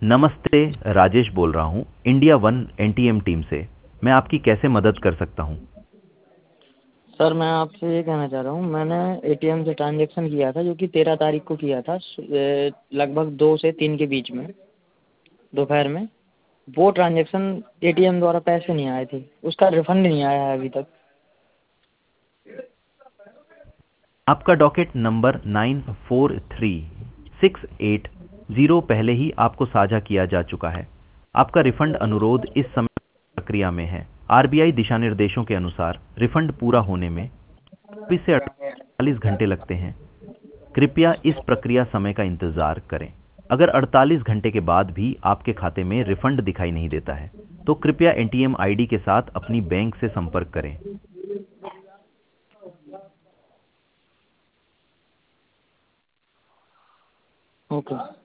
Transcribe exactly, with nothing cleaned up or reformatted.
नमस्ते, राजेश बोल रहा हूँ इंडिया वन एनटीएम टीम से। मैं आपकी कैसे मदद कर सकता हूँ? सर मैं आपसे ये कहना चाह रहा हूँ, मैंने एटीएम से ट्रांजेक्शन किया था जो कि तेरह तारीख को किया था, ए, लगभग दो से तीन के बीच में दोपहर में। वो ट्रांजेक्शन एटीएम द्वारा पैसे नहीं आए थे, उसका रिफंड नहीं आया है अभी तक। आपका docket number nine four three six eight zero पहले ही आपको साझा किया जा चुका है। आपका रिफंड अनुरोध इस समय प्रक्रिया में है। आरबीआई दिशा निर्देशों के अनुसार रिफंड पूरा होने में चौबीस से अड़तालीस घंटे लगते हैं। कृपया इस प्रक्रिया समय का इंतजार करें। अगर अड़तालीस घंटे के बाद भी आपके खाते में रिफंड दिखाई नहीं देता है, तो कृपया एटीएम आईडी के साथ अपनी बैंक से संपर्क करें। ओके।